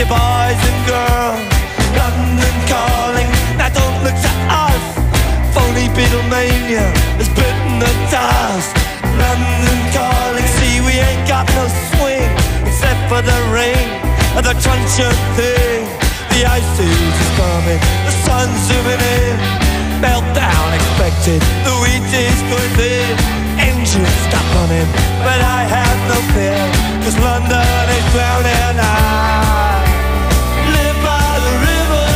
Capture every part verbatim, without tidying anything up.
boys and girls. London calling, now don't look to us. Phony Beatlemania has bitten the dust. London calling, see we ain't got no swing except for the ring and the truncheon thing. The ice age is coming, the sun's zooming in. Meltdown expected, the wheat is going thin. Engines stop running, but I have no fear, cause London is drowning. I live by the river,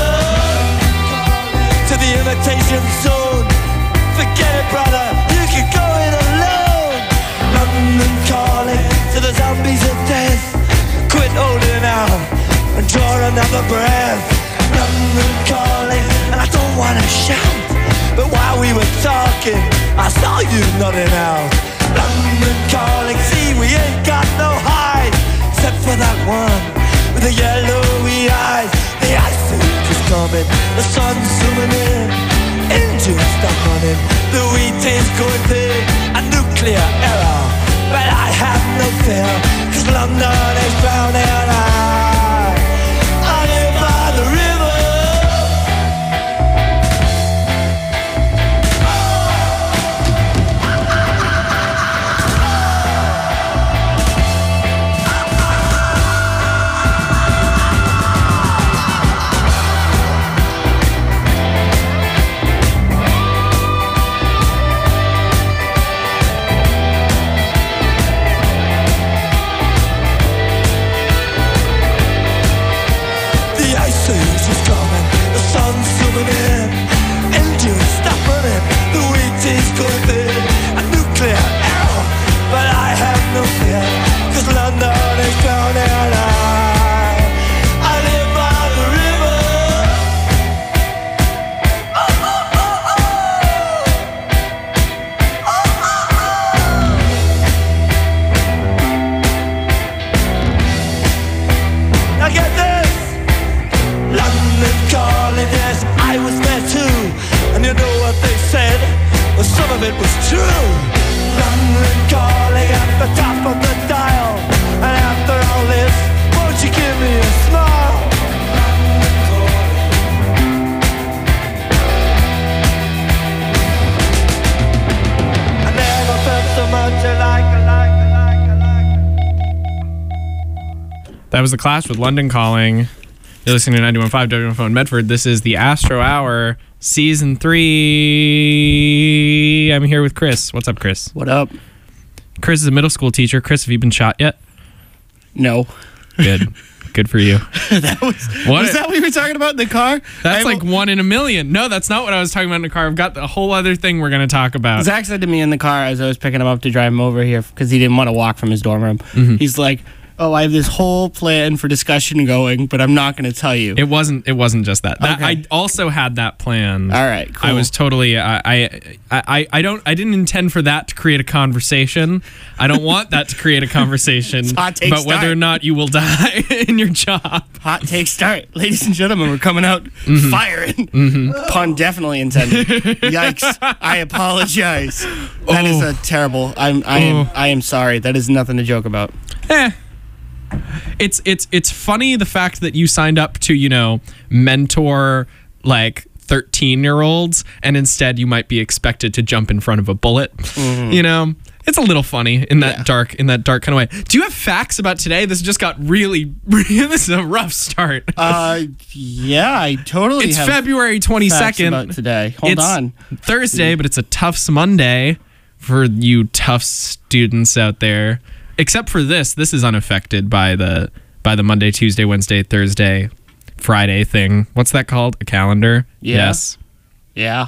to the imitation zone. Forget it, brother, you can go it alone. London calling to the zombies of death. Quit holding out and draw another breath. London calling, and I don't wanna shout, but while we were talking, I saw you nodding out. London calling, see we ain't got no hide, except for that one with the yellowy eyes. The ice age is coming, the sun's zooming in. Engines stop running, the wheat is going thin. A nuclear error, but I have no fear, cause London is drowning. I, I live by the river. It was true. London calling at the top of the dial, and after all this, won't you give me a smile? I never felt so much alike, alike, alike, alike. That was The Clash with London Calling. You're listening to ninety-one point five W F O in Medford. This is the Astro Hour, Season three. I'm here with Chris. What's up, Chris? What up? Chris is a middle school teacher. Chris, have you been shot yet? No. Good. Good for you. that was what was that what we were talking about in the car? That's I, like one in a million. No, that's not what I was talking about in the car. I've got a whole other thing we're going to talk about. Zach said to me in the car as I was picking him up to drive him over here because he didn't want to walk from his dorm room. Mm-hmm. He's like, oh, I have this whole plan for discussion going, but I'm not going to tell you. It wasn't. It wasn't just that. that Okay. I also had that plan. All right, cool. I was totally. I, I. I. I don't. I didn't intend for that to create a conversation. I don't want that to create a conversation hot take about whether start. or not you will die in your job. Hot take start. Ladies and gentlemen, we're coming out Mm-hmm. firing. Mm-hmm. Pun definitely intended. Yikes. I apologize. That is Oh. a terrible. I'm I am Oh. I am sorry. That is nothing to joke about. Eh. It's it's it's funny the fact that you signed up to, you know, mentor like thirteen year olds and instead you might be expected to jump in front of a bullet. Mm-hmm. You know, it's a little funny in that Yeah. dark in that dark kind of way. Do you have facts about today? This just got really, really this is a rough start. Uh yeah, I totally It's have February facts twenty-second. about today. Hold it's on. Thursday, but it's a Tufts Monday for you Tufts students out there. Except for this, this is unaffected by the by the Monday, Tuesday, Wednesday, Thursday, Friday thing. What's that called? A calendar? Yeah. Yes. Yeah.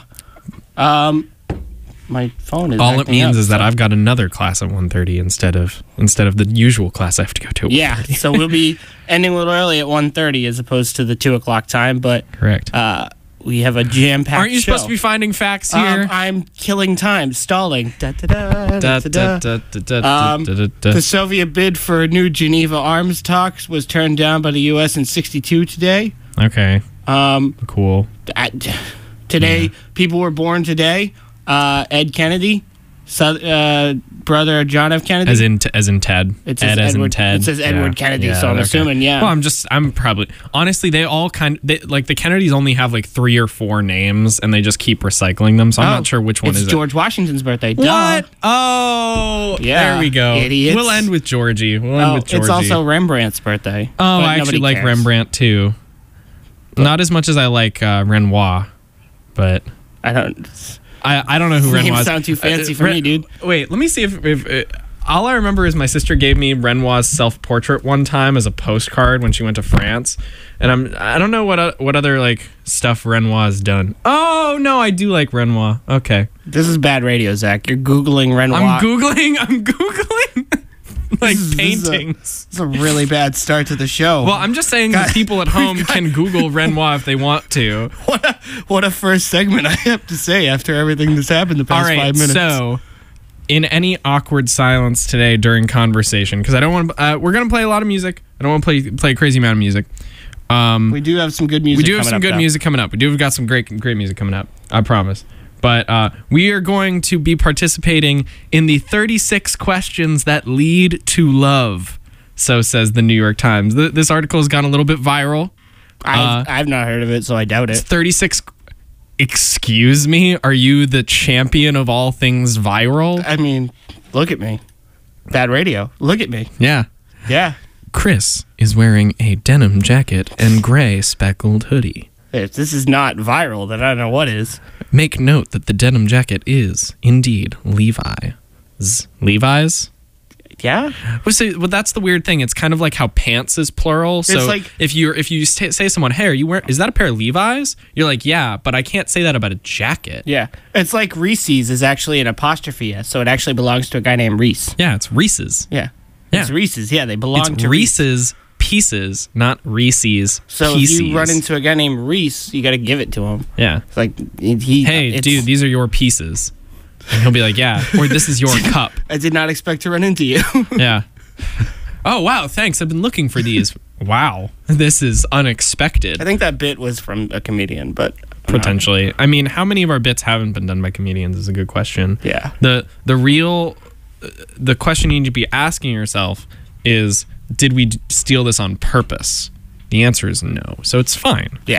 Um my phone is All it acting means up, is that so- I've got another class at one thirty instead of instead of the usual class I have to go to. At Yeah, one thirty. so we'll be ending a little early at one thirty as opposed to the two o'clock time, but Correct. uh we have a jam-packed Aren't you show. supposed to be finding facts Um, here? I'm killing time, stalling. Da, da, da, Da, da, da, da. da, da, da, Um, da, da, da. The Soviet bid for new Geneva arms talks was turned down by the U S in sixty-two today. Okay, Um, cool. at- today, people were born today. Uh, Ed Kennedy, So, uh, brother of John F. Kennedy. As in, as in Ted. It says Ed as in Edward- Ted. it says Edward Kennedy, so I'm okay. assuming, yeah. Well, I'm just, I'm probably, honestly, they all kind they, like the Kennedys only have like three or four names and they just keep recycling them. So I'm Oh, not sure which one it's is George Washington's birthday. it. Duh. What? Oh, Yeah, there we go. idiots. We'll end with Georgie. We'll end Oh, with Georgie. it's also Rembrandt's birthday. oh, but I actually nobody like cares. Rembrandt too. Not as much as I like uh, Renoir, but I don't. I, I don't know who Names Renoir is. sound too fancy Uh, for Ren- me, dude. Wait, let me see if, if uh, all I remember is my sister gave me Renoir's self-portrait one time as a postcard when she went to France, and I'm I don't know what o- what other like stuff Renoir's done. Oh no, I do like Renoir. Okay, This is bad radio, Zach. You're googling Renoir. I'm googling. I'm googling like This is- this is a- paintings. It's a really bad start to the show. Well, I'm just saying God, that people at home got- can Google Renoir if they want to. what a what a first segment I have to say after everything that's happened the past All right, five minutes. so in any awkward silence today during conversation, because I don't want to, uh, we're gonna play a lot of music. I don't want to play play a crazy amount of music. Um, we do have some good we music. do have coming some up, good though. music coming up. We do have got some great great music coming up. I promise. But uh, we are going to be participating in the thirty-six questions that lead to love. So says the New York Times. Th- this article has gone a little bit viral. I've, Uh, I've not heard of it, so I doubt It's it. thirty-six. Excuse me? Are you the champion of all things viral? I mean, look at me. Bad radio. Look at me. Yeah. Yeah. Chris is wearing a denim jacket and gray speckled hoodie. If this is not viral, then I don't know what is. Make note that the denim jacket is indeed Levi's. Levi's? Yeah? Well, so, well, that's the weird thing. It's kind of like how pants is plural. So like- if you if you say, say to someone, "Hey, are you wearing? Is that a pair of Levi's?" You're like, "Yeah," but I can't say that about a jacket. Yeah. It's like Reese's is actually an apostrophe S, so it actually belongs to a guy named Reese. Yeah, it's Reese's. Yeah. Yeah. It's Reese's. Yeah, they belong It's to Reese. Reese's Pieces, not Reese's So Pieces. if you run into a guy named Reese, you got to give it to him. yeah. It's like he. he- Hey, it's- dude, these are your pieces. And he'll be like, yeah. Or this is your cup. I did not expect to run into you. Yeah. Oh, wow. Thanks. I've been looking for these. Wow. This is unexpected. I think that bit was from a comedian, but I'm not- Potentially. I mean, how many of our bits haven't been done by comedians is a good question. Yeah. The the real the question you need to be asking yourself is, did we d- steal this on purpose? The answer is no. So it's fine. Yeah.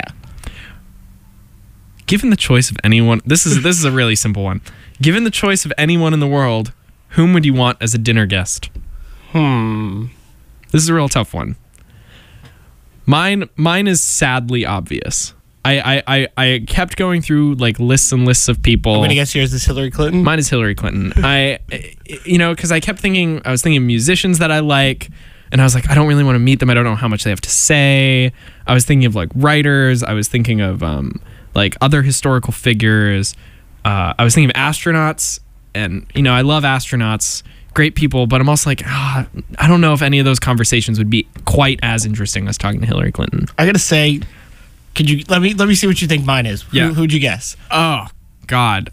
Given the choice of anyone, this is this is a really simple one. Given the choice of anyone in the world, whom would you want as a dinner guest? Hmm. This is a real tough one. Mine mine is sadly obvious. I I, I, I kept going through like lists and lists of people. I'm gonna guess yours is Hillary Clinton. Mine is Hillary Clinton. I, you know, because I kept thinking, I was thinking of musicians that I like, and I was like, I don't really want to meet them. I don't know how much they have to say. I was thinking of like writers. I was thinking of um, like other historical figures. Uh, I was thinking of astronauts, and you know, I love astronauts, great people, but I'm also like, ah, I don't know if any of those conversations would be quite as interesting as talking to Hillary Clinton. I gotta say, could you let me let me see what you think mine is? Who, Yeah. Who'd you guess? Oh God.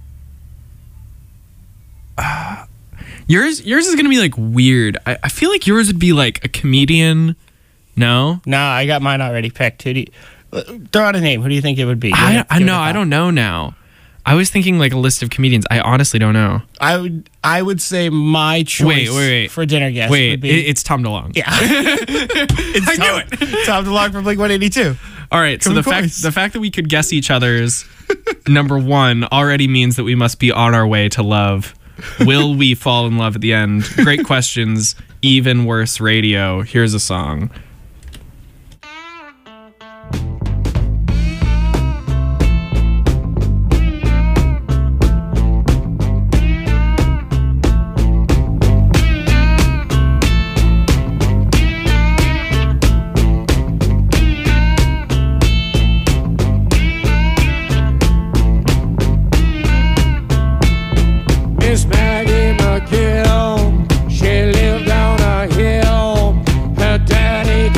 Uh, yours yours is gonna be like weird. I, I feel like yours would be like a comedian. No? Nah, I got mine already picked. Who do you, uh, throw out a name? Who do you think it would be? Give I it- I give it know, a I thought. don't know now. I was thinking like a list of comedians. I honestly don't know. I would I would say my choice Wait, wait, wait. for dinner guest Wait, would be it, it's Tom DeLonge. yeah. it's I Tom, knew it. Tom DeLonge from Blink one eighty-two. All right, so Of the course. fact the fact that we could guess each other's number one already means that we must be on our way to love. Will we fall in love at the end? Great questions. Even worse radio. Here's a song. Miss Maggie McGill, she lived on a hill. Her daddy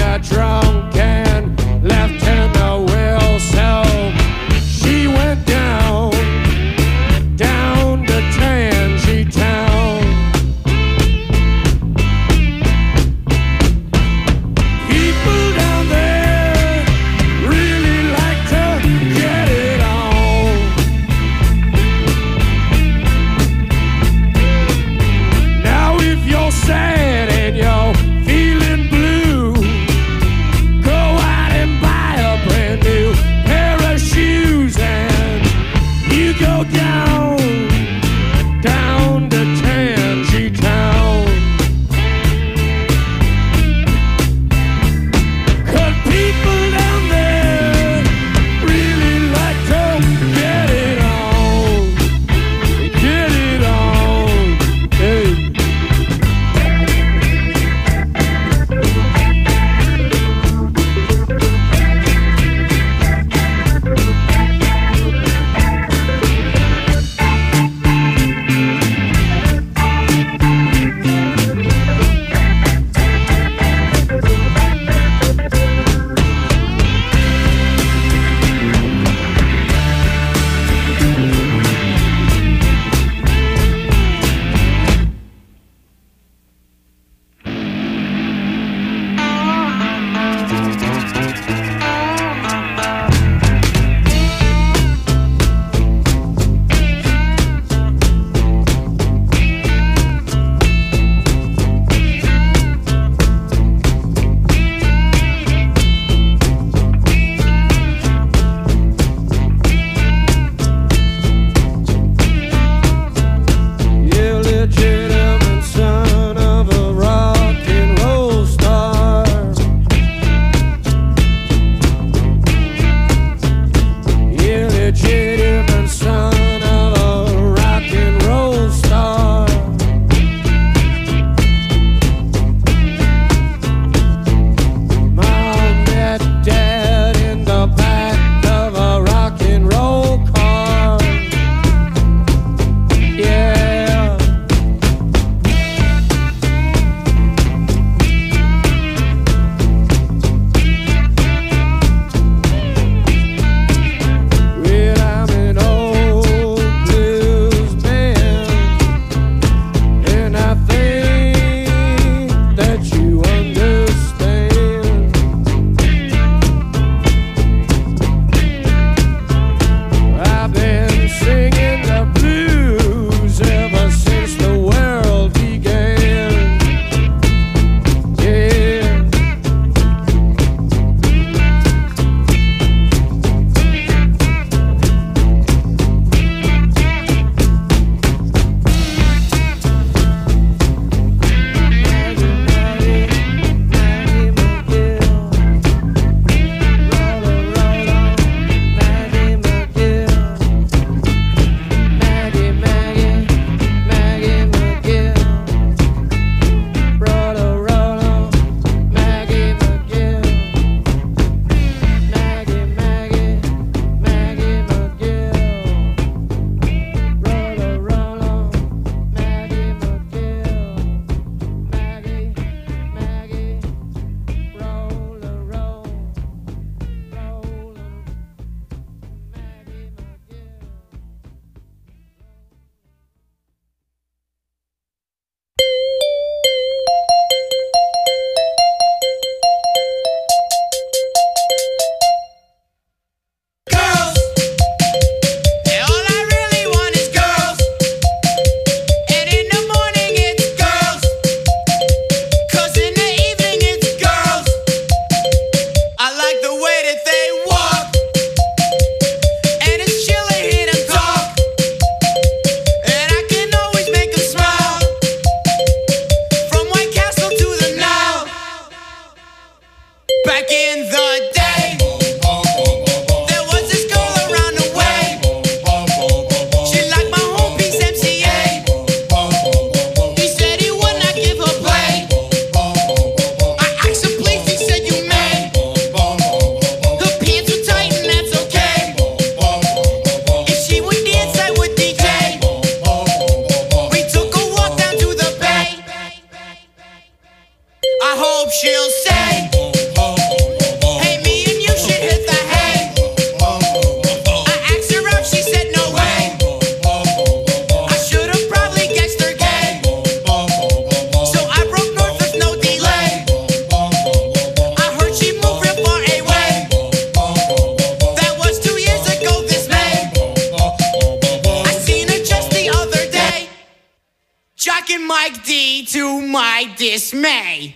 I hope she'll say, hey, me and you should hit the hay. I asked her out, she said no way. I should have probably guessed her gay. So I broke north with no delay. I heard she moved real far away. That was two years ago this May. I seen her just the other day. Jock and Mike D to my dismay.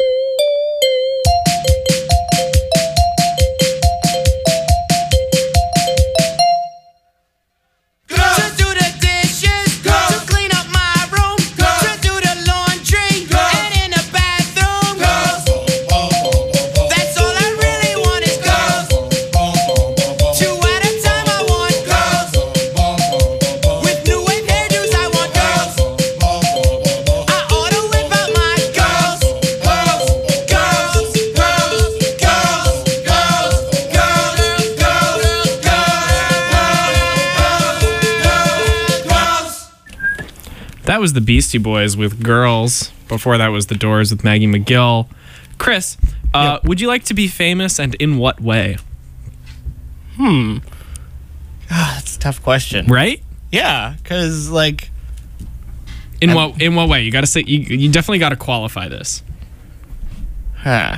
To do the dishes, to clean up my room, to do the laundry, and in the bathroom. That's all I really want is girls. Two at a time I want girls. With new wave hairdos I want girls. I ought to whip out my girls. Girls, girls, girls, girls, girls, girls, girls, girls, girls. That was the Beastie Boys with Girls. Before that was The Doors with Maggie McGill. Chris, uh, would you like to be famous, and in what way? Ah, that's a tough question. Right? Yeah, because, like, In what in what way? You got to say you, you definitely got to qualify this. huh.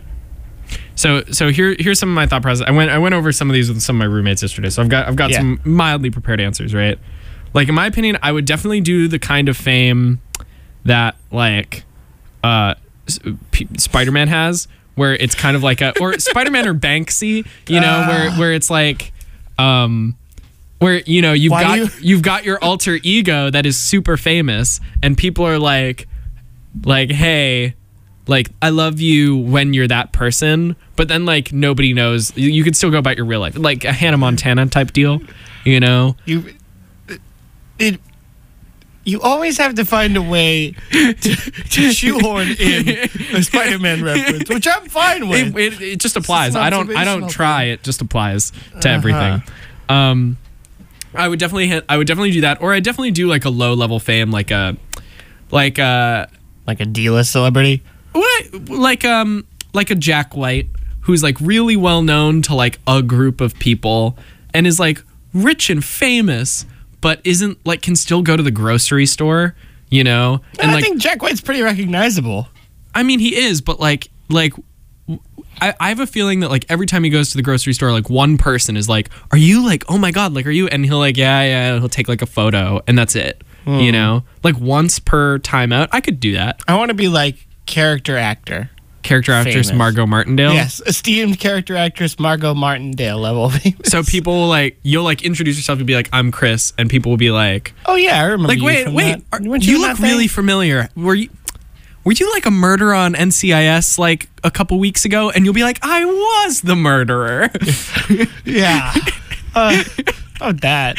So so here here's some of my thought process. I went I went over some of these with some of my roommates yesterday. So I've got I've got Yeah. some mildly prepared answers, right? Like, in my opinion, I would definitely do the kind of fame that, like, uh S- P- Spider-Man has, where it's kind of like a or Spider-Man or Banksy, you know, where where it's like um where, you know, you've Why got do you- you've got your alter ego that is super famous, and people are like like hey, like, I love you when you're that person, but then, like, nobody knows. You, you could still go about your real life, like a Hannah Montana type deal, you know. You, it, you always have to find a way to, to shoehorn in a Spider-Man reference, which I'm fine with. It, it, it just applies. an I don't. I don't observational try. It just applies to Uh-huh. everything. Um, I would definitely. Hit, I would definitely do that, or I definitely do like a low level fame, like a, like a, Like a D-list celebrity. what, like um, like a Jack White, who's like really well known to like a group of people, and is like rich and famous, but isn't like can still go to the grocery store, you know, and I like think Jack White's pretty recognizable. I mean, he is, but like, like, I, I have a feeling that like every time he goes to the grocery store, like one person is like, "Are you like, oh my god, like, are you?" And he'll like, yeah, yeah, he'll take like a photo, and that's it. You know, like once per time out, I could do that. I want to be like character actor. Character actress Famous. Margot Martindale. Yes, esteemed character actress Margot Martindale level famous. So people will like, you'll like introduce yourself and be like, "I'm Chris," and people will be like, Oh yeah, I remember. like, you wait, from wait, that. are- Weren't you in look that thing? really familiar. Were you? Were you like a murderer on N C I S like a couple weeks ago? And you'll be like, "I was the murderer." Yeah. Uh, oh, that.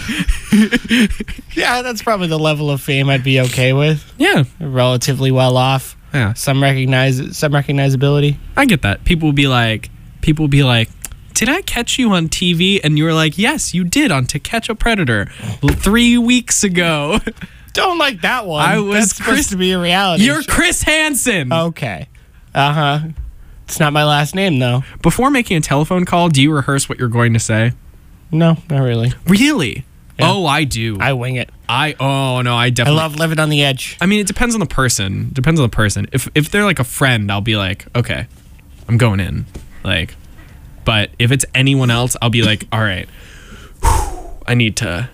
Yeah, that's probably the level of fame I'd be okay with. Yeah, Relatively well off. yeah. Some recognize some recognizability. I get that. People will be like, people will be like, "Did I catch you on T V?" And you were like, "Yes, you did on To Catch a Predator three weeks ago." Don't like that one. I was That's supposed Chris- to be a reality. You're show. Chris Hansen. Okay. Uh huh. It's not my last name though. Before making a telephone call, do you rehearse what you're going to say? No, not really. Really? Yeah. Oh, I do. I wing it. I oh no, I I definitely. love living on the edge. I mean, it depends on the person. Depends on the person. If if they're like a friend, I'll be like, okay, I'm going in. Like, but if it's anyone else, I'll be like, all right, I need to.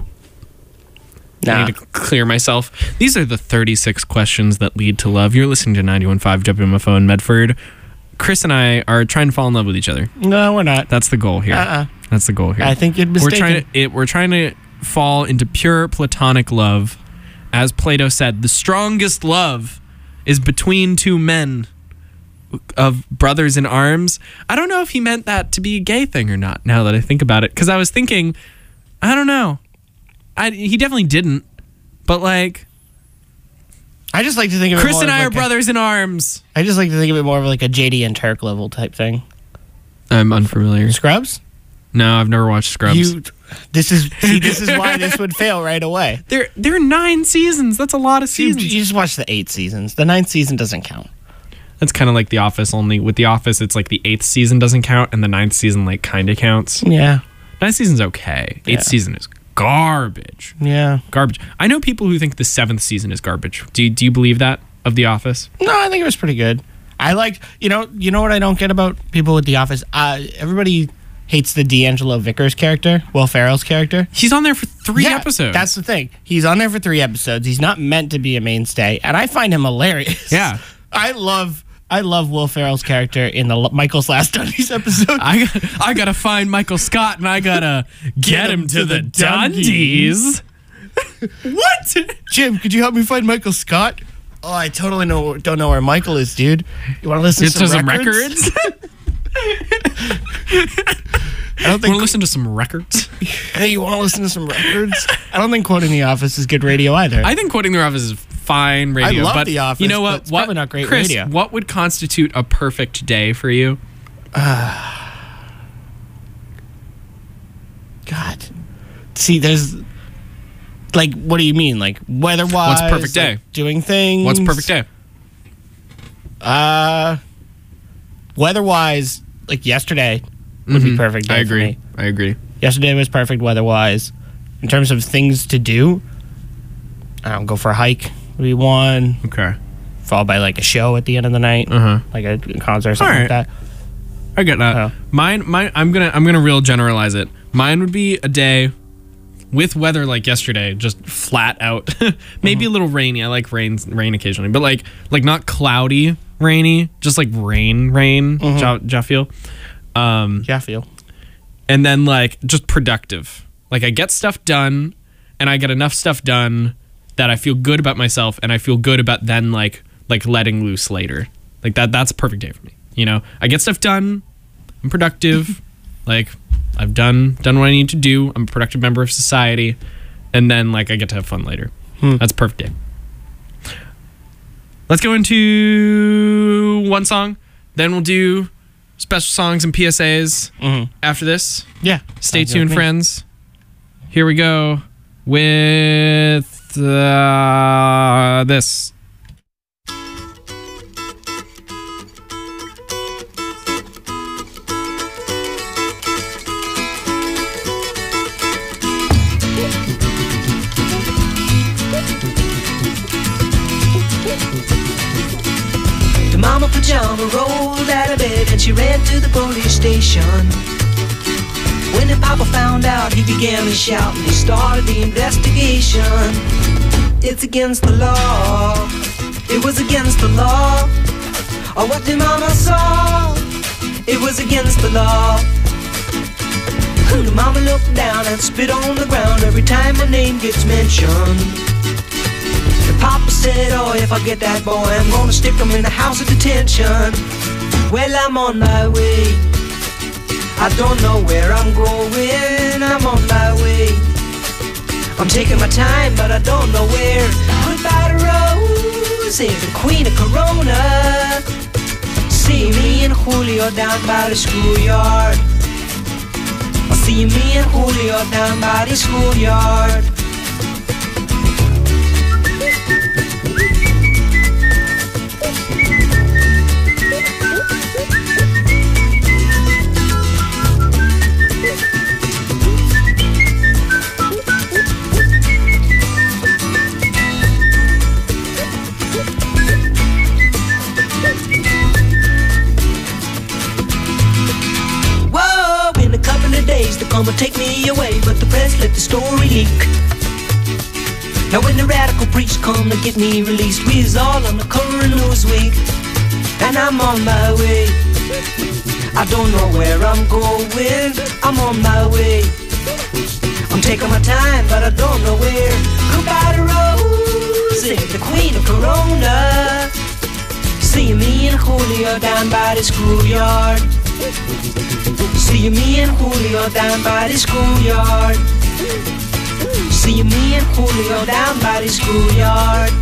I Nah. need to clear myself. These are the thirty-six questions that lead to love. You're listening to ninety-one point five W M F O in Medford. Chris and I are trying to fall in love with each other. No, we're not. That's the goal here. Uh-uh. That's the goal here. I think you're we're mistaken. trying to it, we're trying to fall into pure platonic love. As Plato said, the strongest love is between two men of brothers in arms. I don't know if he meant that to be a gay thing or not, now that I think about it, because I was thinking, I don't know. I, he definitely didn't, but like, I just like to think of it Chris more and of I are like a- brothers in arms. I just like to think of it more of like a J D and Turk level type thing. I'm unfamiliar. Scrubs? No, I've never watched Scrubs. You. This is see. This is why this would fail right away. There, there are nine seasons. That's a lot of You, seasons. you just watch the eight seasons. The ninth season doesn't count. That's kind of like The Office, only with The Office, it's like the eighth season doesn't count and the ninth season like kind of counts. Yeah. Ninth season's okay. Eighth Yeah. season is garbage. Yeah. Garbage. I know people who think the seventh season is garbage. Do you, do you believe that of The Office? No, I think it was pretty good. I like, you know, you know what I don't get about people with The Office? Uh, everybody hates the D'Angelo Vickers character, Will Ferrell's character. He's on there for three Yeah, episodes. That's the thing. He's on there for three episodes. He's not meant to be a mainstay, and I find him hilarious. Yeah. I love I love Will Ferrell's character in the L- Michael's Last Dundies episode. I I gotta find Michael Scott and I gotta get, him, to, the Dundies. What? Jim, could you help me find Michael Scott? Oh, I totally know don't know where Michael is, dude. You want to listen It's to to some, some records? records. I don't Want think. to listen to some records? Hey, you want to listen to some records? I don't think quoting The Office is good radio either. I think quoting The Office is fine radio. love but The Office, You know but what? it's what probably not great Chris, radio. What would constitute a perfect day for you? God. See, there's like, what do you mean? Like weather-wise? What's perfect day? like, doing things. What's a perfect day? Uh, weather-wise, like yesterday would be perfect day I for agree. me. I agree. Yesterday was perfect weather-wise. In terms of things to do, I don't go for a hike would be one. Okay. Followed by like a show at the end of the night, Uh huh. like a concert or something All like right. that. I get that. Oh. Mine, mine. I'm gonna, I'm gonna real generalize it. Mine would be a day with weather like yesterday, just flat out. Maybe a little rainy. I like rain, rain occasionally, but like, like not cloudy, rainy, just like rain, rain. Ja, ja feel. Um, Yeah, I feel. and then like just productive. Like I get stuff done, and I get enough stuff done that I feel good about myself, and I feel good about then like like letting loose later. Like that. That's a perfect day for me. You know, I get stuff done. I'm productive. Like I've done done what I need to do. I'm a productive member of society, and then like I get to have fun later. That's a perfect day. Let's go into one song, then we'll do special songs and P S As after this. Yeah. Stay sounds good tuned, to me. friends. Here we go with uh, this. The mama pajama rolled out of bed and she ran to the police station. When the papa found out, he began to shout and he started the investigation. It's against the law. It was against the law. Or what the mama saw. It was against the law. The mama looked down and spit on the ground every time my name gets mentioned. The papa said, oh, if I get that boy, I'm gonna stick him in the house of detention. Well, I'm on my way. I don't know where I'm going. I'm on my way. I'm taking my time, but I don't know where. Goodbye to Rose, the queen of Corona. See me and Julio down by the schoolyard. See me and Julio down by the schoolyard. Whoa, in a couple of days they're gonna take me away, but the press let the story leak. Now when the radical preach come to get me released, we's all on the cover of Newsweek, and I'm on my way. I don't know where I'm going, I'm on my way. I'm taking my time, but I don't know where. Goodbye to Rosie, the queen of Corona. See me and Julio down by the schoolyard. See me and Julio down by the schoolyard. See me and Julio down by the schoolyard.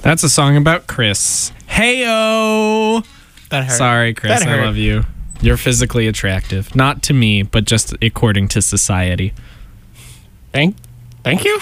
That's a song about Chris. Hey-o! That hurt. Sorry, Chris. That I hurt. love you. You're physically attractive. Not to me, but just according to society. Thank, thank you.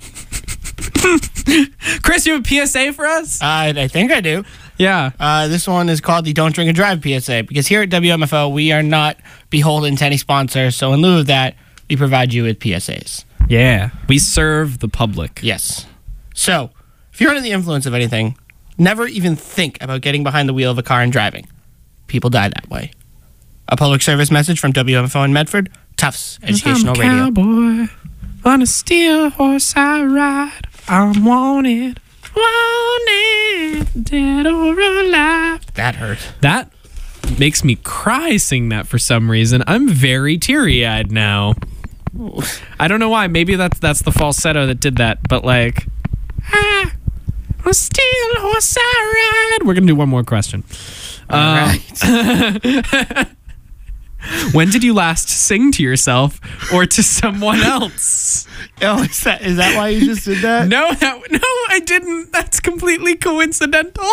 Chris, you have a P S A for us? Uh, I think I do. Yeah. Uh, this one is called the Don't Drink and Drive P S A, because here at W M F O, we are not beholden to any sponsor. So in lieu of that, we provide you with P S As. Yeah. We serve the public. Yes. So if you're under the influence of anything, never even think about getting behind the wheel of a car and driving. People die that way. A public service message from W M F O in Medford, Tufts Educational I'm a Radio. cowboy on a steel horse I ride. I'm wanted, wanted, dead or alive. That hurt. That makes me cry sing that for some reason. I'm very teary-eyed now. I don't know why. Maybe that's that's the falsetto that did that. But like, ah, a steel horse I ride. We're gonna do one more question. All Um, right. When did you last sing to yourself or to someone else? Oh, is that is that why you just did that? No, that, no, I didn't. That's completely coincidental.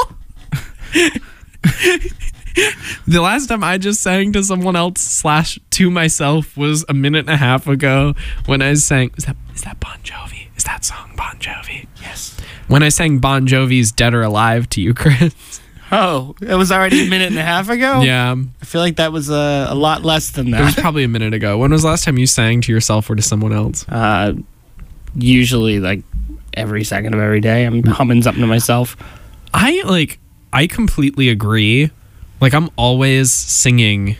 The last time I just sang to someone else slash to myself was a minute and a half ago when I sang. Is that is that Bon Jovi? Is that song Bon Jovi? Yes. When I sang Bon Jovi's "Dead or Alive" to you, Chris. Oh, it was already a minute and a half ago? Yeah, I feel like that was uh, a lot less than it was that. probably a minute ago. When was the last time you sang to yourself or to someone else? Uh, usually, like, every second of every day, I'm humming something to myself. I like. I completely agree. Like I'm always singing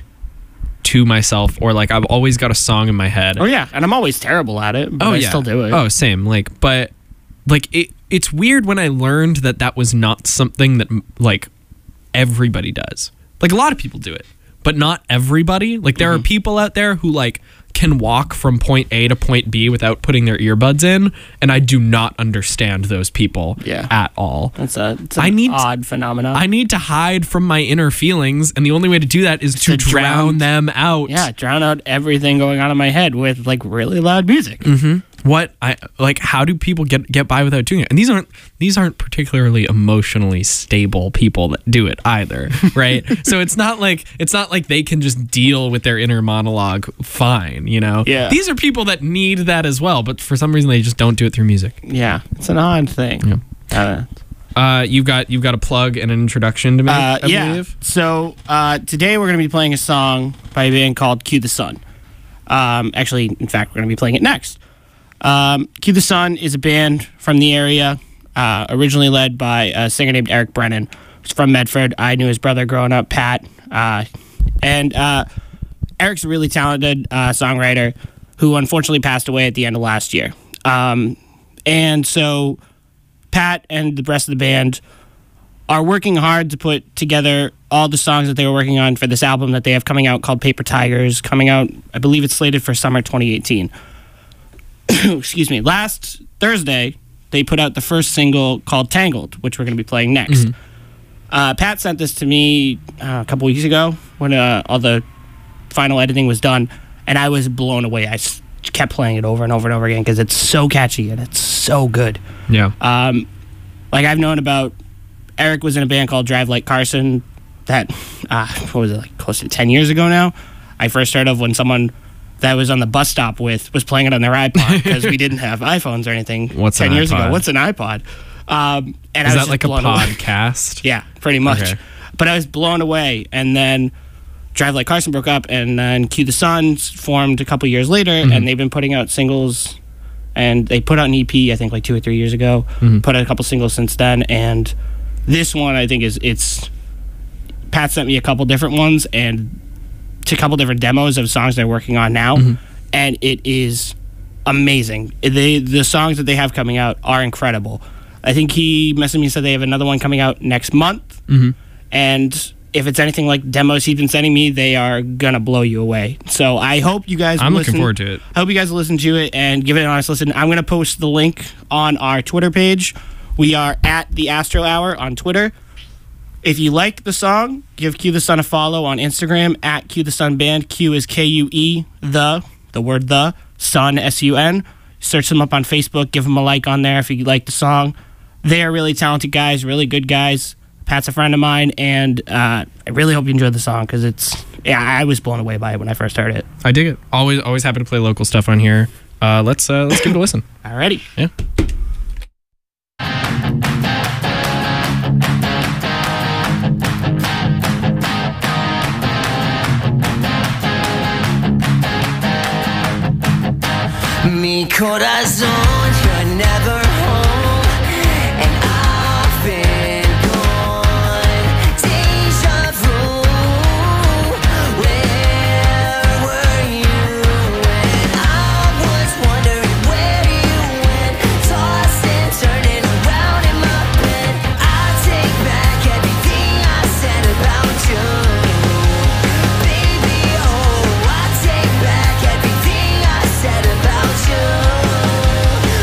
to myself, or like I've always got a song in my head. Oh, yeah. And I'm always terrible at it, but Oh I yeah, still do it. Oh, same. Like, but like it. It's weird when I learned that that was not something that like everybody does. Like a lot of people do it, but not everybody. Like there Mm-hmm. are people out there who like can walk from point A to point B without putting their earbuds in, and I do not understand those people Yeah. at all. That's a, it's an I need- odd phenomenon. I need to hide from my inner feelings, and the only way to do that is to, to drown, drown- them out. yeah, drown out everything going on in my head with, like, really loud music. Mm-hmm. What I like? How do people get get by without doing it? And these aren't these aren't particularly emotionally stable people that do it either, right? So it's not like it's not like they can just deal with their inner monologue fine, you know. Yeah. These are people that need that as well, but for some reason they just don't do it through music. Yeah, it's an odd thing. Uh, Uh, you've got you've got a plug and an introduction to make, Uh, I yeah. believe. So uh, today we're going to be playing a song by a band called Cue the Sun. Um, actually, in fact, we're going to be playing it next. Um, Cue the Sun is a band from the area, uh, originally led by a singer named Eric Brennan, who's from Medford. I knew his brother growing up, Pat. Uh, and uh, Eric's a really talented uh, songwriter who unfortunately passed away at the end of last year. Um, and so Pat and the rest of the band are working hard to put together all the songs that they were working on for this album that they have coming out called Paper Tigers, coming out, I believe it's slated for summer twenty eighteen. Excuse me. Last Thursday, they put out the first single called Tangled, which we're going to be playing next. Uh, Pat sent this to me uh, a couple weeks ago when uh, all the final editing was done, and I was blown away. I s- kept playing it over and over and over again because it's so catchy and it's so good. Yeah. Um, like I've known about, Eric was in a band called Drive Like Carson that, uh, what was it, like close to ten years ago now? I first heard of when someone that I was on the bus stop with was playing it on their iPod because we didn't have iPhones or anything What's ten an years iPod? ago. What's an iPod? Um, and Is I that was just like a blown away. podcast? Yeah, pretty much. Okay. But I was blown away. And then Drive Like Carson broke up, and then Cue the Sun formed a couple years later, Mm-hmm. and they've been putting out singles. And they put out an E P, I think, like two or three years ago. Mm-hmm. Put out a couple singles since then, and this one, I think, is it's. Pat sent me a couple different ones and to a couple different demos of songs they're working on now, Mm-hmm. and it is amazing. They the songs that they have coming out are incredible. I think he messaged me and said they have another one coming out next month, Mm-hmm. and if it's anything like demos he's been sending me, they are gonna blow you away. So I hope you guys. I'm will looking listen- forward to it. I hope you guys will listen to it and give it an honest listen. I'm gonna post the link on our Twitter page. We are at the Astro Hour on Twitter. If you like the song, give Cue the Sun a follow on Instagram at Cue the Sun Band. Q is K U E, the, the word the, Sun, S U N. Search them up on Facebook. Give them a like on there if you like the song. They are really talented guys, really good guys. Pat's a friend of mine, and uh, I really hope you enjoyed the song because it's, yeah, I was blown away by it when I first heard it. I dig it. Always, always happy to play local stuff on here. Uh, let's uh, let's give it a listen. Alrighty. Yeah. Mi corazón, you're never home, and I've been gone. Deja vu, where were you when I was wondering where you went? Tossed and turning around in my bed. I take back everything I said about you, baby. Oh, I take back everything I said about you.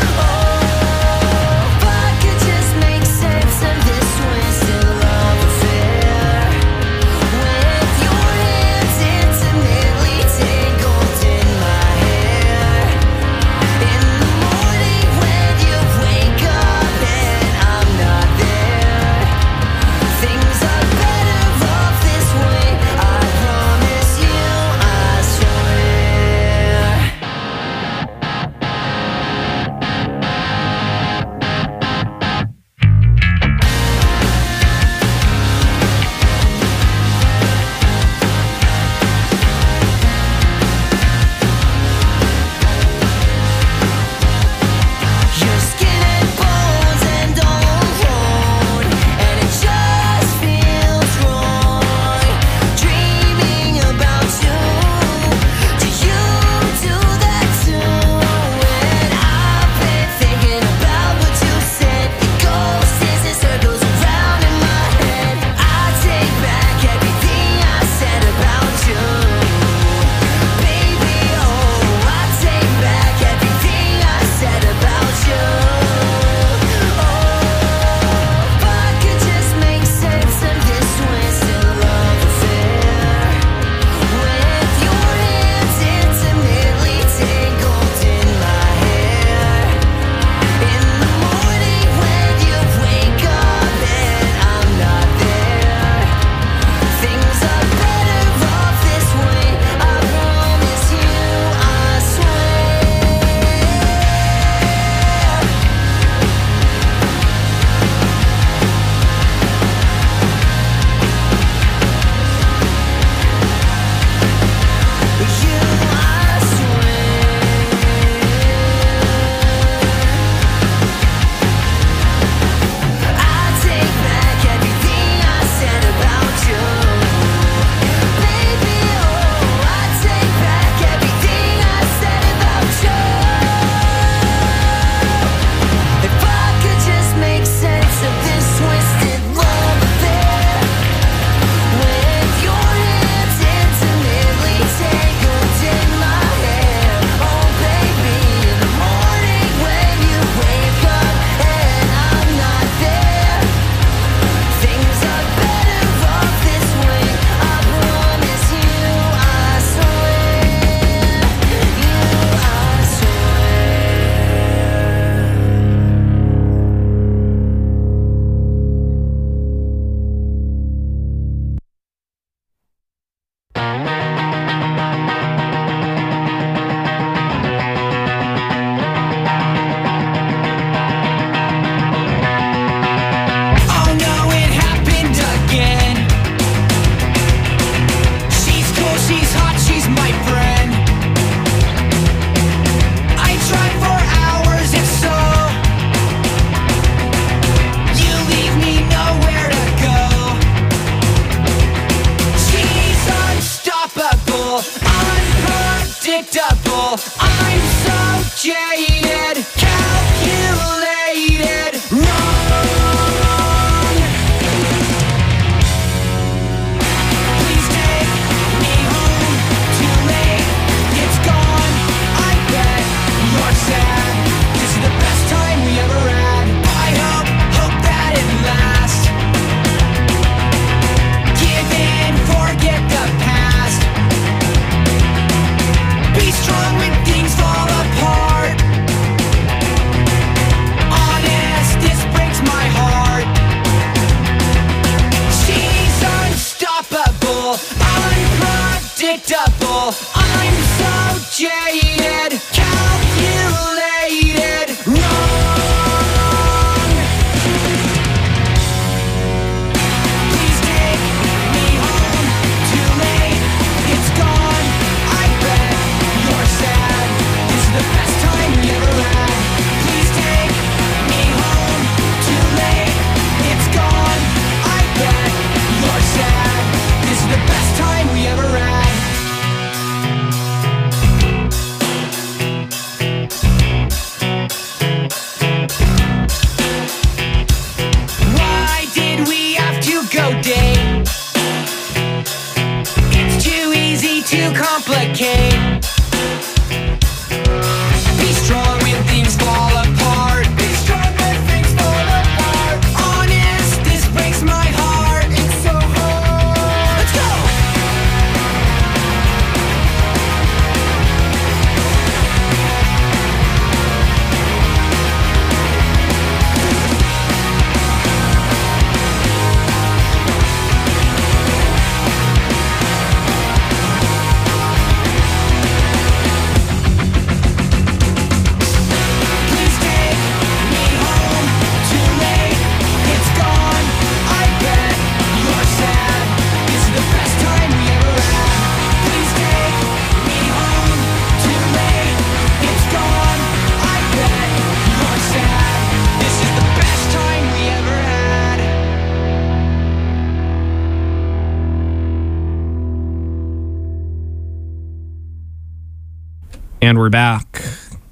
And we're back.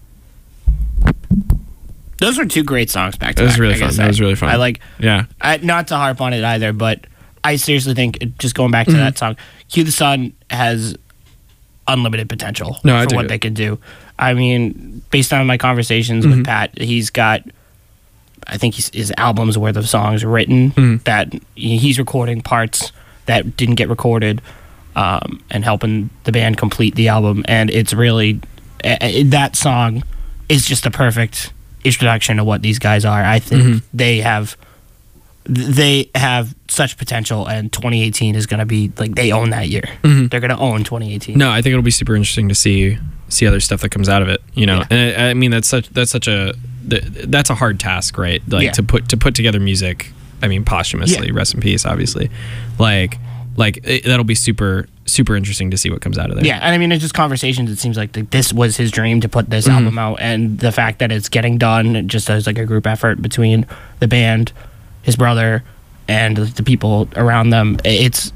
Those were two great songs back to That was back, really I fun. guess That I- was really fun. I like. Yeah. I, not to harp on it either, but I seriously think it- just going back to Mm-hmm. that song, "Cue the Sun" has unlimited potential No, I for dig what it. they could do. I mean, based on my conversations Mm-hmm. with Pat, he's got, I think he's, his album's worth of songs written Mm-hmm. that he's recording parts that didn't get recorded, um, and helping the band complete the album. And it's really uh, that song is just a perfect introduction to what these guys are. I think Mm-hmm. they have they have such potential, and twenty eighteen is going to be like they own that year. They're going to own twenty eighteen. Mm-hmm. No, I think it'll be super interesting to see see other stuff that comes out of it. You know, Yeah. and I, I mean that's such that's such a th- that's a hard task, right? Like Yeah. to put to put together music. I mean, posthumously, Yeah. rest in peace, obviously. Like like it, that'll be super super interesting to see what comes out of there. Yeah, and I mean, it's just conversations. It seems like th- this was his dream to put this Mm-hmm. album out, and the fact that it's getting done just as like a group effort between the band, his brother, and the people around them. It's,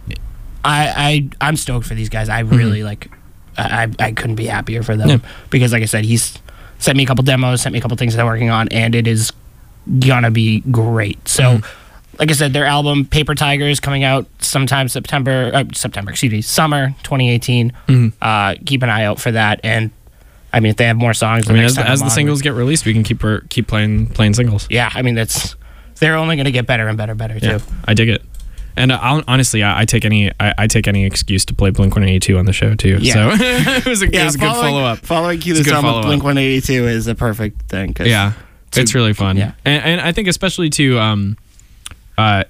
I, I, I'm stoked for these guys. I really like, I, I couldn't be happier for them Mm-hmm. Yeah. because, like I said, he's sent me a couple demos, sent me a couple things they're working on, and it is gonna be great. So. Mm-hmm. Like I said, their album Paper Tiger is coming out sometime September, uh, September, excuse me, summer twenty eighteen. Mm-hmm. Uh, keep an eye out for that. And I mean, if they have more songs, the I mean, next as, time as I'm the on, singles get released, we can keep re- keep playing playing singles. yeah, I mean, that's they're only going to get better and better, and better too. Yeah, I dig it. And uh, I'll, honestly, I, I take any I, I take any excuse to play Blink one eighty-two on the show too. Yeah. So it was a, it was a good following- follow up. Following Cue It's the a good Sun with follow-up. Blink one eighty-two is a perfect thing. 'cause Yeah, to- it's really fun. yeah. and, and I think especially to um, uh,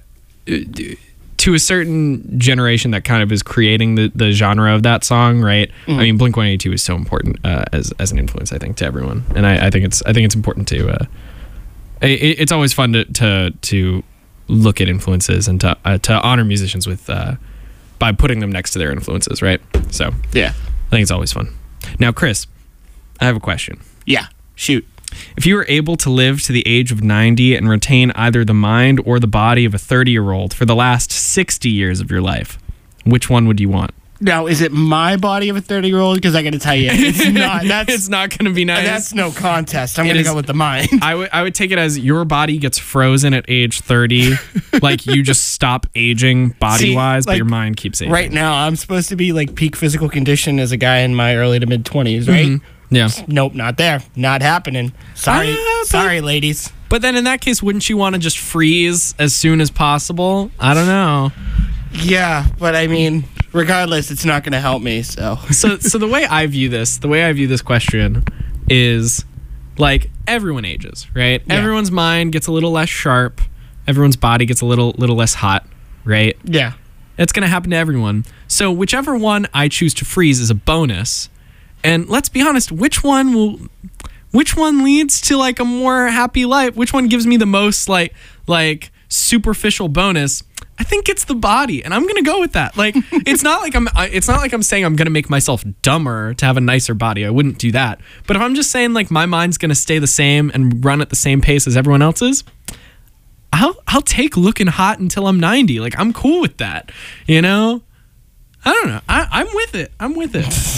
to a certain generation that kind of is creating the, the genre of that song, right? Mm-hmm. I mean, Blink one eighty-two is so important uh, as as an influence, I think, to everyone, and I, I think it's I think it's important to. Uh, it, it's always fun to, to to look at influences and to uh, to honor musicians with uh, by putting them next to their influences, right? So Yeah. I think it's always fun. Now, Chris, I have a question. Yeah. Shoot. If you were able to live to the age of ninety and retain either the mind or the body of a thirty-year-old for the last sixty years of your life, which one would you want? Now, is it my body of a thirty-year-old? Because I got to tell you, it's not. That's It's not going to be nice. that's no contest. I'm It going to is- go with the mind. I would I would take it as your body gets frozen at age thirty, like you just stop aging body wise, but like, your mind keeps aging. Right now, I'm supposed to be like peak physical condition as a guy in my early to mid twenties, right? Yeah. Nope, not there. Not happening. Sorry, Ah, but- sorry, ladies. But then in that case, wouldn't you want to just freeze as soon as possible? I don't know. Yeah, but I mean, regardless, it's not going to help me. So so so the way I view this, the way I view this question is like everyone ages, right? Yeah. Everyone's mind gets a little less sharp, everyone's body gets a little little less hot, right? yeah, It's going to happen to everyone. So whichever one I choose to freeze is a bonus. And let's be honest, which one will which one leads to like a more happy life? Which one gives me the most like like superficial bonus? I think it's the body, and I'm gonna go with that. Like, it's not like I'm. I- It's not like I'm saying I'm gonna make myself dumber to have a nicer body. I wouldn't do that. But if I'm just saying like my mind's gonna stay the same and run at the same pace as everyone else's, I'll I'll take looking hot until I'm ninety. Like, I'm cool with that. You know? I don't know. I, I'm with it. I'm with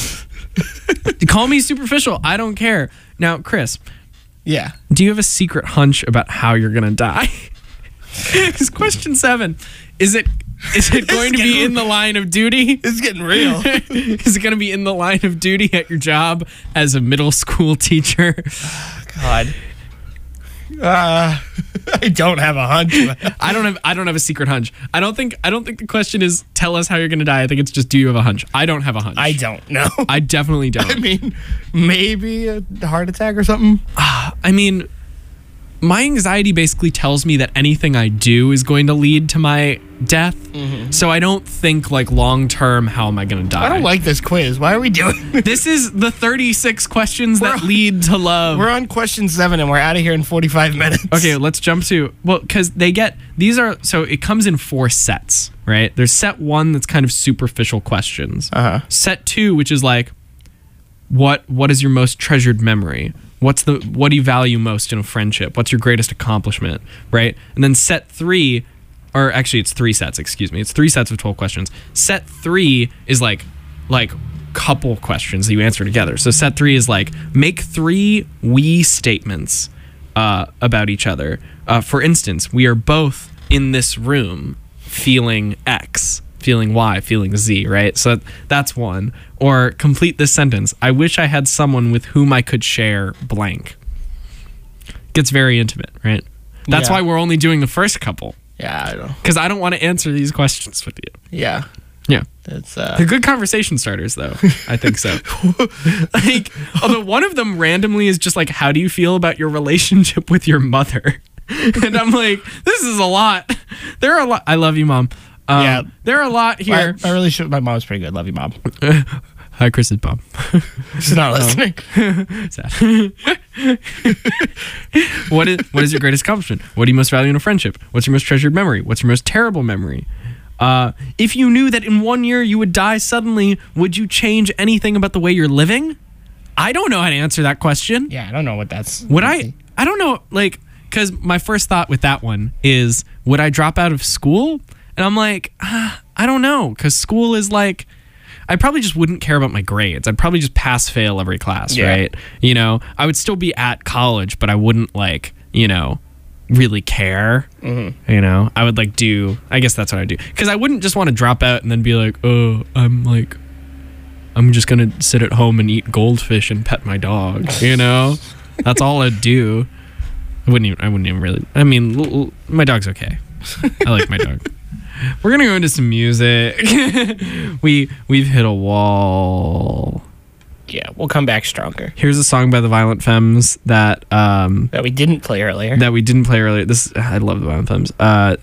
it. Call me superficial. I don't care. Now, Chris, yeah. do you have a secret hunch about how you're gonna die? Because question seven, is it is it going to be in the line of duty? It's getting real. Is it going to be in the line of duty at your job as a middle school teacher? God. Uh, I don't have a hunch. but- I don't have I don't have a secret hunch. I don't think I don't think the question is tell us how you're gonna die. I think it's just do you have a hunch? I don't have a hunch. I don't know. I definitely don't. I mean, maybe a heart attack or something. I mean, my anxiety basically tells me that anything I do is going to lead to my death. So I don't think like long term, how am I going to die? I don't like this quiz. Why are we doing this? This is the thirty-six questions that We're- lead to love. We're on question seven and we're out of here in forty-five minutes. Okay, let's jump to, well, because they get, these are, so it comes in four sets, right? There's set one that's kind of superficial questions. Uh-huh. Set two, which is like, what what is your most treasured memory? What's the what do you value most in a friendship? What's your greatest accomplishment, right? And then set three, or actually it's three sets, excuse me. It's three sets of twelve questions. Set three is like, like couple questions that you answer together. So set three is like, make three we statements uh, about each other. Uh, for instance, we are both in this room feeling X, feeling Y, feeling Z, right? So that's one. Or complete this sentence. I wish I had someone with whom I could share blank. Gets very intimate, right? That's Yeah. why we're only doing the first couple. Yeah, I don't. Because I don't want to answer these questions with you. Yeah, Yeah. that's uh. They're good conversation starters, though. I think so. Like, although one of them randomly is just like, how do you feel about your relationship with your mother? And I'm like, this is a lot. There are a lot. I love you, Mom. Um, Yeah. There are a lot I, here. I really should. My mom's pretty good. Love you, Mom. Hi, Chris's mom. She's not listening. Sad. what is what is your greatest accomplishment? What do you most value in a friendship? What's your most treasured memory? What's your most terrible memory? Uh, if you knew that in one year you would die suddenly, would you change anything about the way you're living? I don't know how to answer that question. Yeah, I don't know what that's. Would I? I don't know. Like, because my first thought with that one is, would I drop out of school? And I'm like, ah, I don't know, because school is like, I probably just wouldn't care about my grades. I'd probably just pass fail every class, Yeah. right? You know, I would still be at college, but I wouldn't like, you know, really care. Mm-hmm. You know, I would like do, I guess that's what I do. Because I wouldn't just want to drop out and then be like, oh, I'm like, I'm just going to sit at home and eat goldfish and pet my dog, you know? That's all I'd do. I wouldn't even, I wouldn't even really, I mean, l- l- my dog's okay. I like my dog. We're gonna go into some music. we we've hit a wall. Yeah, we'll come back stronger. Here's a song by the Violent Femmes that um That we didn't play earlier. that we didn't play earlier. This I love the Violent Femmes. Uh,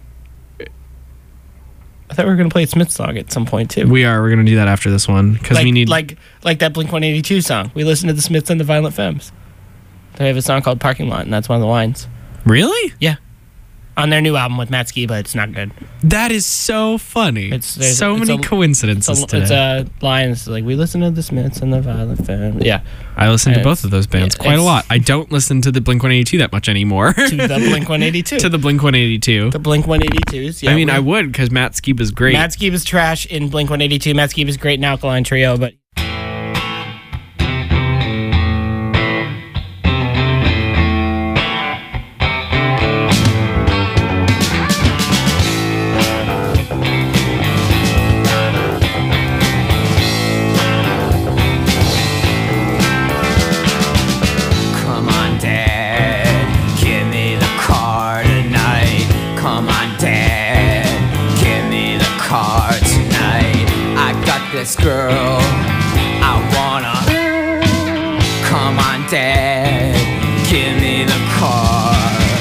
I thought we were gonna play a Smith song at some point too. we are. We're gonna do that after this one because like, we need. like like that Blink one eighty-two song. We listened to the Smiths and the Violent Femmes. They have a song called Parking Lot, and that's one of the lines. Really? Yeah. On their new album with Matt Skiba, it's not good. That is so funny. It's- there's- so it's many a- coincidences It's a, today. it's a line. It's like, we listen to the Smiths and the Violent Femmes. Yeah. I listen to it's- both of those bands yeah, quite a it's- lot. I don't listen to the Blink one eighty-two that much anymore. To the Blink one eighty-two. to the Blink one eighty-two. The Blink one eighty-twos. Yeah, I mean, we- I would because Matt Skiba's great. Matt Skiba's trash in Blink one eighty-two. Matt Skiba's great in Alkaline Trio, but Come on, Dad, give me the car tonight. Come on, Dad, give me the car tonight. I got this girl, I wanna. Come on, Dad, give me the car.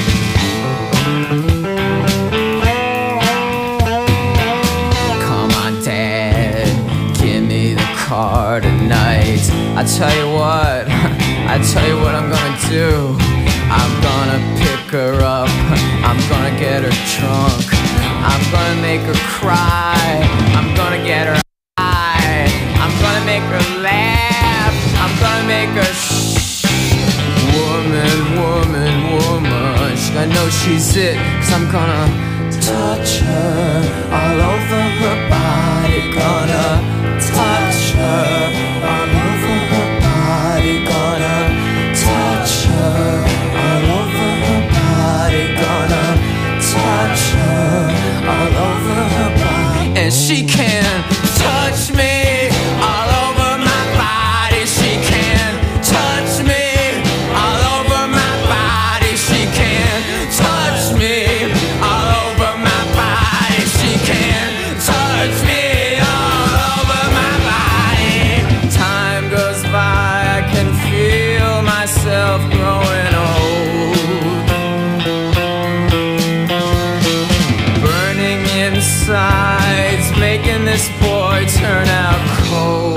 Come on, Dad, give me the car tonight. I tell you what, I tell you what I'm gonna do. I'm gonna pick her up, I'm gonna get her drunk, I'm gonna make her cry, I'm gonna get her high, I'm gonna make her laugh, I'm gonna make her shh. Woman, woman, woman, she I know she's it, cause I'm gonna touch her all over her body, gonna touch her all over her body, gonna touch her all over her body, gonna touch her all over her body. And she can touch me all over my body, she can touch me all over my body, she can touch me all over my body, she can touch me all over my body. Time goes by, I can feel myself growing old, burning insides, making this boy turn out cold.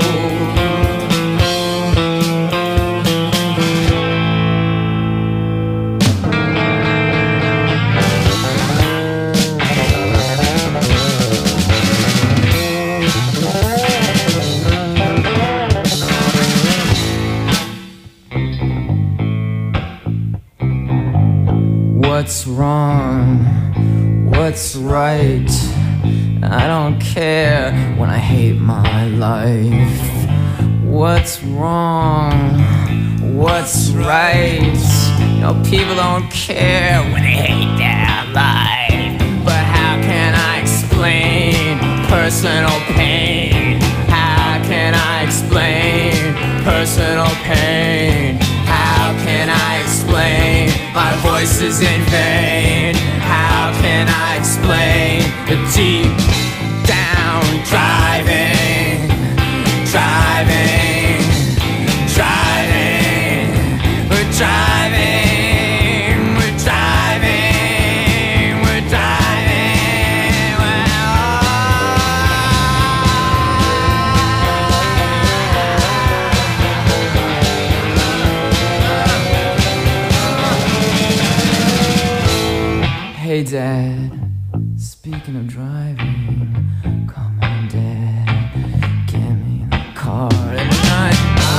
What's wrong? What's right? I don't care when I hate my life. what's wrong, what's right. No, people don't care when they hate their life. But how can I explain personal pain? How can I explain personal pain? How can I explain my voice is in vain? How can I explain the deep down driving, driving, driving, we're driving, we're driving, we're driving, well, hey Dad, speaking of driving, come on Dad, give me the car tonight.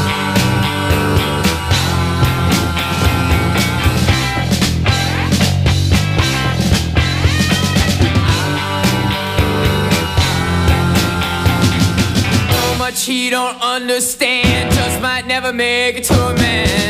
So much he don't understand, just might never make it to a man.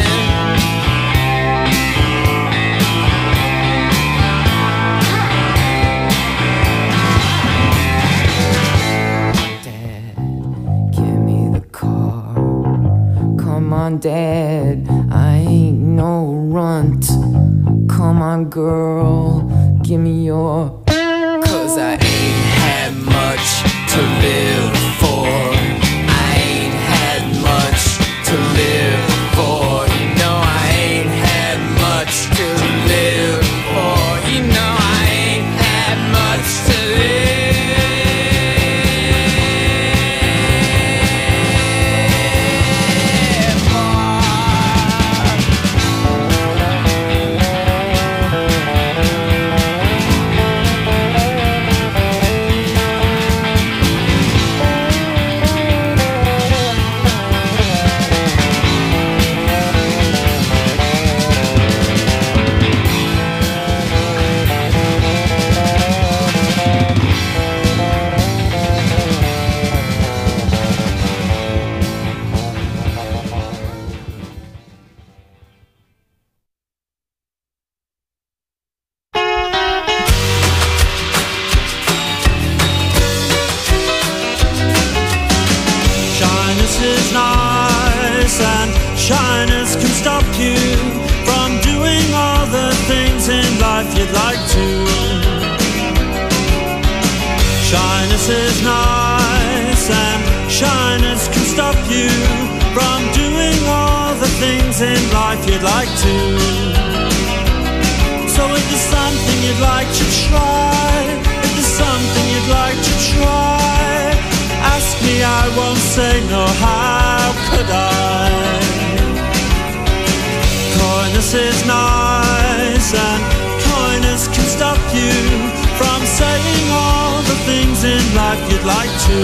Come on, Dad, I ain't no runt. Come on, girl, give me your. Cause I ain't had much to live for. I ain't had much to live for. You know I ain't had much to live for. You know I ain't had much to live. Shyness is nice, and shyness can stop you from doing all the things in life you'd like to. Shyness is nice, and shyness can stop you from doing all the things in life you'd like to. So if there's something you'd like to try, if there's something you'd like to try, ask me, I won't say no, how could I? Coyness is nice, and coyness can stop you from saying all the things in life you'd like to.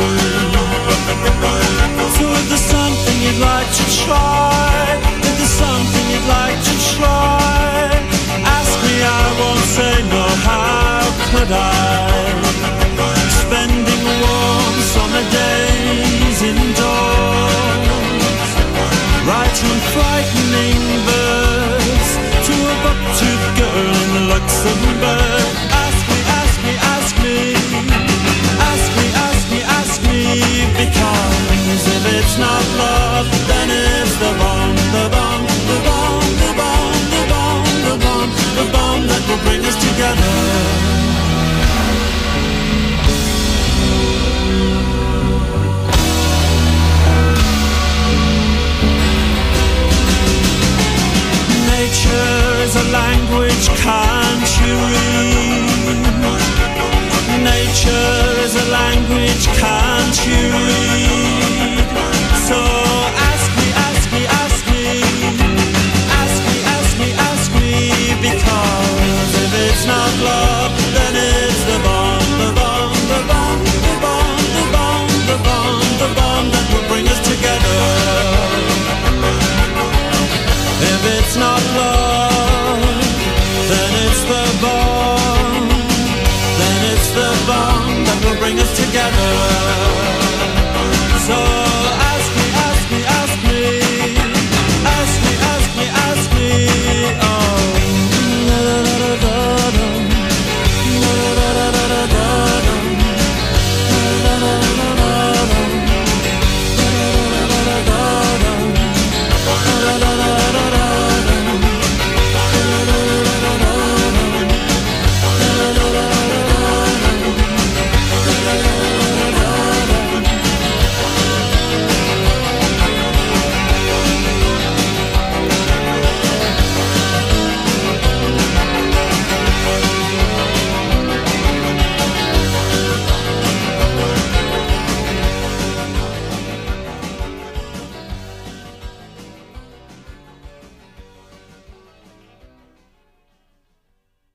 So if there's something you'd like to try, if there's something you'd like to try, ask me, I won't say no, how could I? Spending warm summer days indoors, writing frightening verse to a buck-toothed girl in Luxembourg. Ask me, ask me, ask me, ask me, ask me, ask me, because if it's not love, then it's the bomb, the bomb, the bomb, the bomb, the bomb, the bomb, the bomb that will bring us together. Nature is a language, can't you read? Nature is a language, can't you read? So ask me, ask me, ask me, ask me, ask me, ask me, because if it's not love, then it's the bomb, the bomb, the bomb, the bomb, the bomb, the bomb, the bomb that will bring us together. If it's not love, then it's the bomb, then it's the bomb that will bring us together. So